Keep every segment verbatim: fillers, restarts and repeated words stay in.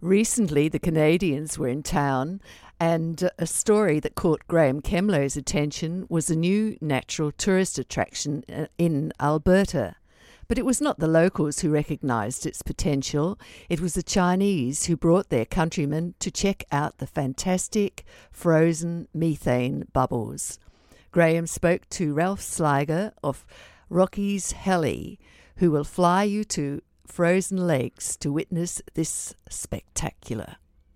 Recently, the Canadians were in town, and a story that caught Graham Kemlo's attention was a new natural tourist attraction in Alberta. But it was not the locals who recognised its potential. It was the Chinese who brought their countrymen to check out the fantastic frozen methane bubbles. Graham spoke to Ralph Sliger of Rocky's Heli, who will fly you to frozen lakes to witness this spectacular.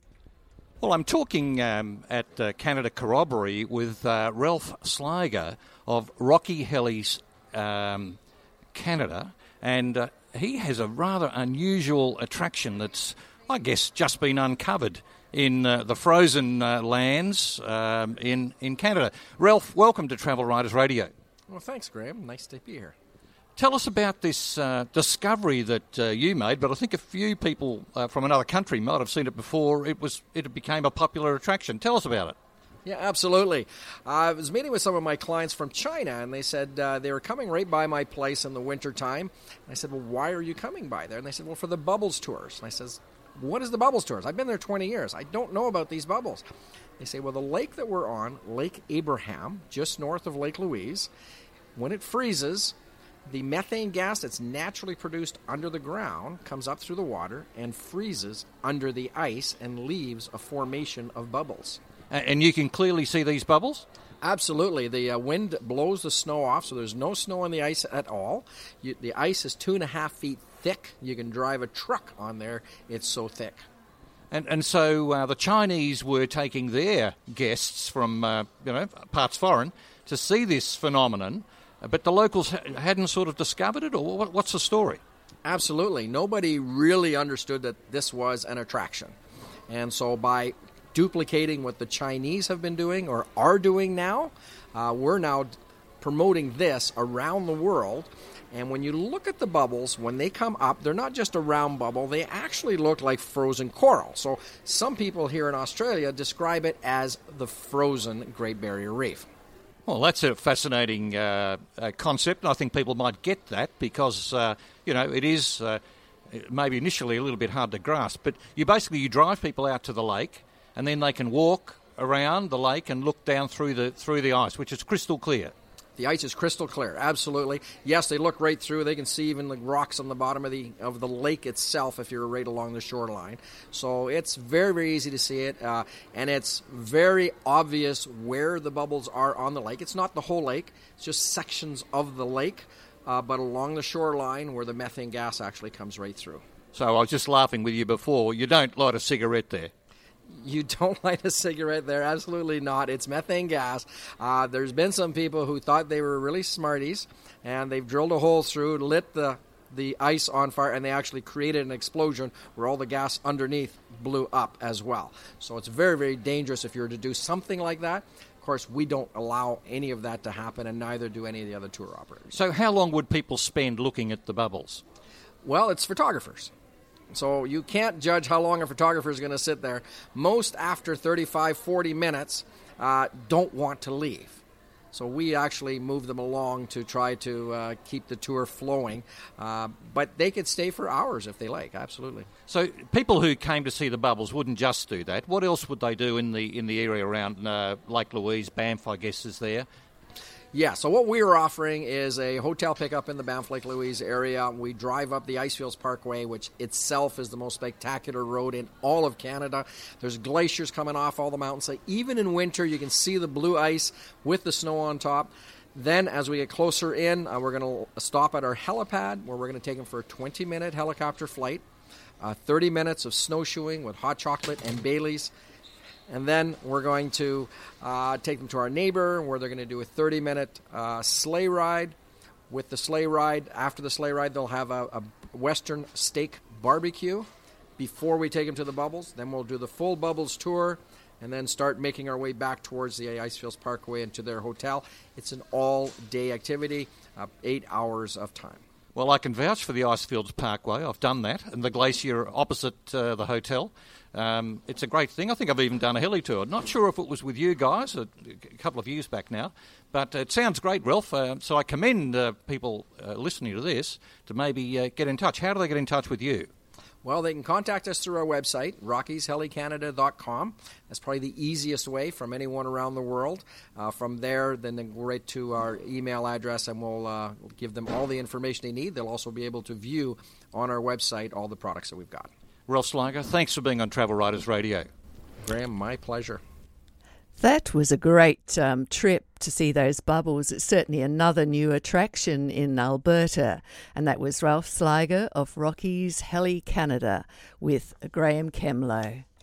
Well, I'm talking um, at uh, Canada Corroboree with uh, Ralph Sliger of Rocky Heli's um, Canada, and uh, he has a rather unusual attraction that's, I guess, just been uncovered in uh, the frozen uh, lands um, in, in Canada. Ralph, welcome to Travel Writers Radio. Well, thanks, Graham. Nice to be here. Tell us about this uh, discovery that uh, you made, but I think a few people uh, from another country might have seen it before it was it became a popular attraction. Tell us about it. Yeah, absolutely. Uh, I was meeting with some of my clients from China, and they said uh, they were coming right by my place in the wintertime. And I said, well, why are you coming by there? And they said, well, for the Bubbles tours. And I says, what is the Bubbles tours? I've been there twenty years. I don't know about these bubbles. They say, well, the lake that we're on, Lake Abraham, just north of Lake Louise, when it freezes, the methane gas that's naturally produced under the ground comes up through the water and freezes under the ice and leaves a formation of bubbles. And you can clearly see these bubbles? Absolutely. The uh, wind blows the snow off, so there's no snow on the ice at all. You, the ice is two and a half feet thick. You can drive a truck on there. It's so thick. And and so uh, the Chinese were taking their guests from uh, you know parts foreign to see this phenomenon. But the locals hadn't sort of discovered it, or what, what's the story? Absolutely. Nobody really understood that this was an attraction. And so by duplicating what the Chinese have been doing or are doing now, uh, we're now promoting this around the world. And when you look at the bubbles, when they come up, they're not just a round bubble. They actually look like frozen coral. So some people here in Australia describe it as the frozen Great Barrier Reef. Well, that's a fascinating uh, uh, concept, and I think people might get that because, uh, you know, it is uh, maybe initially a little bit hard to grasp, but you basically you drive people out to the lake, and then they can walk around the lake and look down through the through the ice, which is crystal clear. The ice is crystal clear, absolutely. Yes, they look right through. They can see even the rocks on the bottom of the of the lake itself if you're right along the shoreline. So it's very, very easy to see it, uh, and it's very obvious where the bubbles are on the lake. It's not the whole lake. It's just sections of the lake, uh, but along the shoreline where the methane gas actually comes right through. So I was just laughing with you before. You don't light a cigarette there. You don't light a cigarette there, absolutely not. It's methane gas. Uh, there's been some people who thought they were really smarties, and they've drilled a hole through, lit the, the ice on fire, and they actually created an explosion where all the gas underneath blew up as well. So it's very, very dangerous if you were to do something like that. Of course, we don't allow any of that to happen, and neither do any of the other tour operators. So how long would people spend looking at the bubbles? Well, it's photographers. So you can't judge how long a photographer is going to sit there. Most, after thirty-five, forty minutes, uh, don't want to leave. So we actually move them along to try to uh, keep the tour flowing. Uh, but they could stay for hours if they like, absolutely. So people who came to see the bubbles wouldn't just do that. What else would they do in the in the area around uh, Lake Louise? Banff, I guess, is there. Yeah, so what we are offering is a hotel pickup in the Banff Lake Louise area. We drive up the Icefields Parkway, which itself is the most spectacular road in all of Canada. There's glaciers coming off all the mountains. So even in winter, you can see the blue ice with the snow on top. Then, as we get closer in, uh, we're going to stop at our helipad, where we're going to take them for a twenty-minute helicopter flight, uh, thirty minutes of snowshoeing with hot chocolate and Baileys. And then we're going to uh, take them to our neighbor, where they're going to do a thirty-minute uh, sleigh ride. With the sleigh ride, after the sleigh ride, they'll have a, a Western steak barbecue before we take them to the Bubbles. Then we'll do the full Bubbles tour, and then start making our way back towards the Icefields Parkway and to their hotel. It's an all-day activity, uh, eight hours of time. Well, I can vouch for the Icefields Parkway. I've done that, and the glacier opposite uh, the hotel. Um, it's a great thing. I think I've even done a heli tour. Not sure if it was with you guys a, a couple of years back now, but it sounds great, Ralph. Uh, so I commend uh, people uh, listening to this to maybe uh, get in touch. How do they get in touch with you? Well, they can contact us through our website, rockies heli canada dot com. That's probably the easiest way from anyone around the world. Uh, from there, then they go right to our email address, and we'll uh, give them all the information they need. They'll also be able to view on our website all the products that we've got. Ralph Sliger, thanks for being on Travel Writers Radio. Graham, my pleasure. That was a great um, trip to see those bubbles. It's certainly another new attraction in Alberta. And that was Ralph Sliger of Rockies Heli Canada with Graham Kemlow.